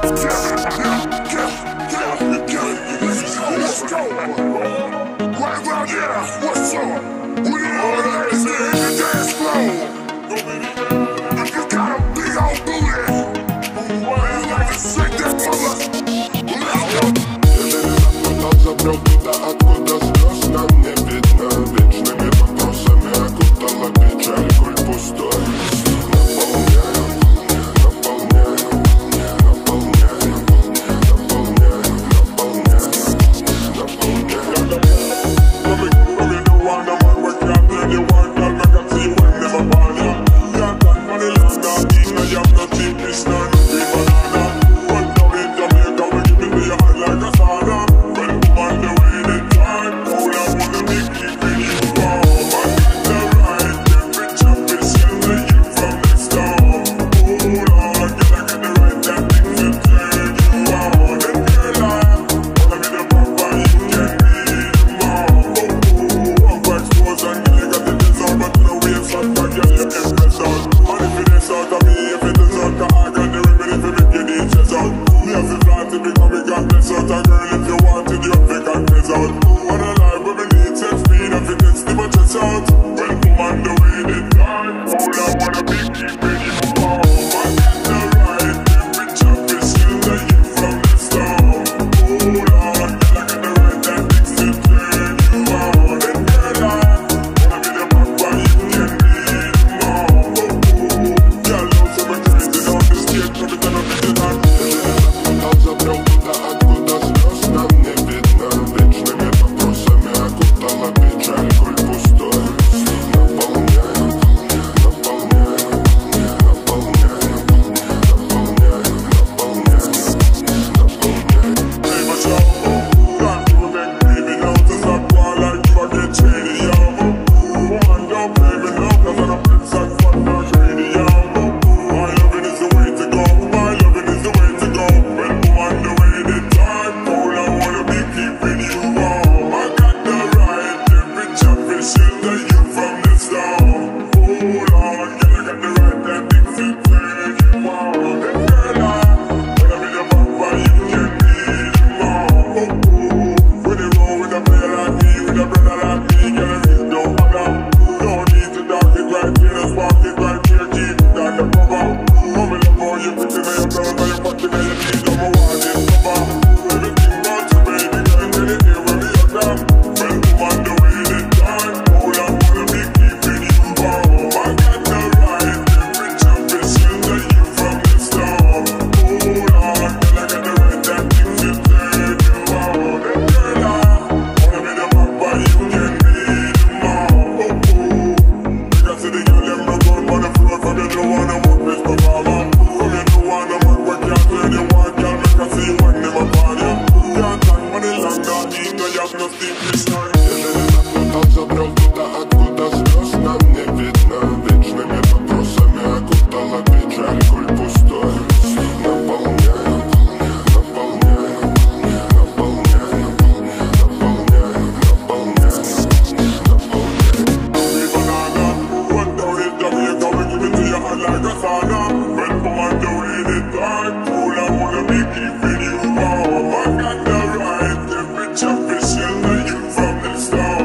What's up? We all ladies in the dance floor. If you got a big old booty, man, like to shake that mother. Let's go. Забрал туда, откуда слез нам не видно. Вечными вопросами окутала печаль, коль пустой. Забрал туда, откуда слез нам не видно. Вечными вопросами окутала печаль, коль пустой. Наполняй, наполняй, наполняй, наполняй, наполняй, наполняй. We banana, one down in Jamaica, we give it to you hot like a sauna. When come on the way the dark, cool, I wanna be keeping you warm. I got the right temperature for shelter you from the storm.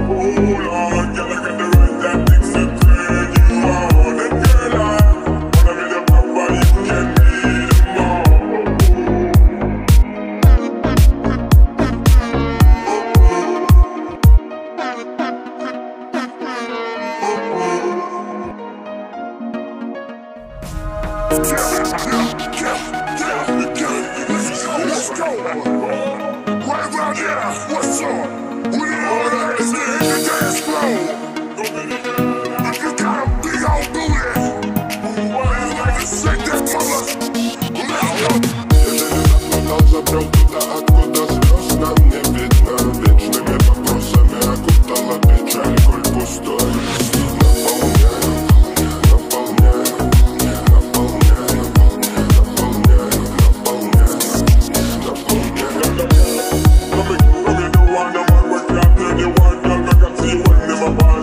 What's up? We all ladies in the dance floor. If you got a big old booty, man, like to shake that mother. Let's go. Забрал туда, откуда слез нам не видно. Вечными вопросами окутала печаль, коль пустой. One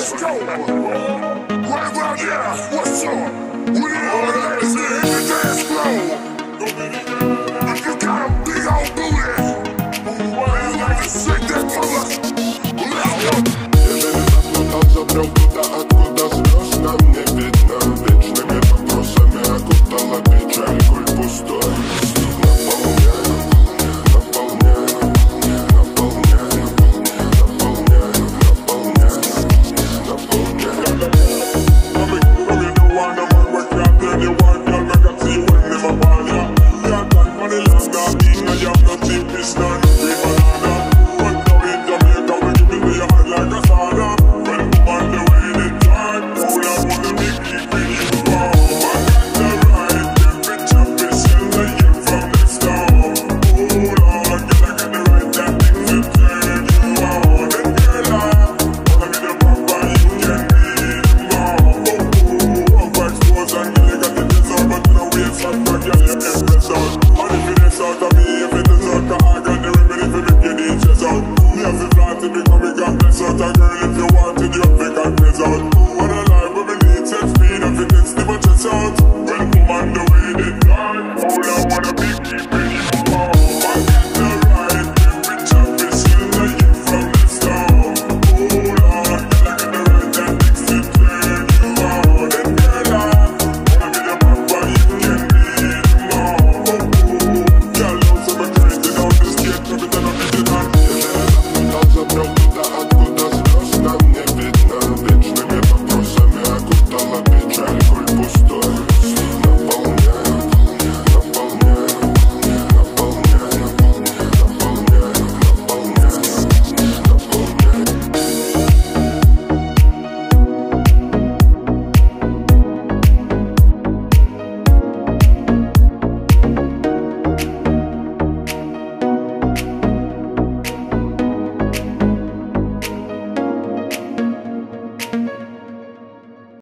let's go. Right about here, what's up? We all ladies in the dance floor. If you got a big old booty, well, you like to shake that mother. Let's go. Забрал туда, откуда слез нам не видно. Вечными вопросами окутала печаль, коль пустой. Наполняю, наполняю, наполняю, наполняю, наполняю, наполняю. If you wanted, you have to get out.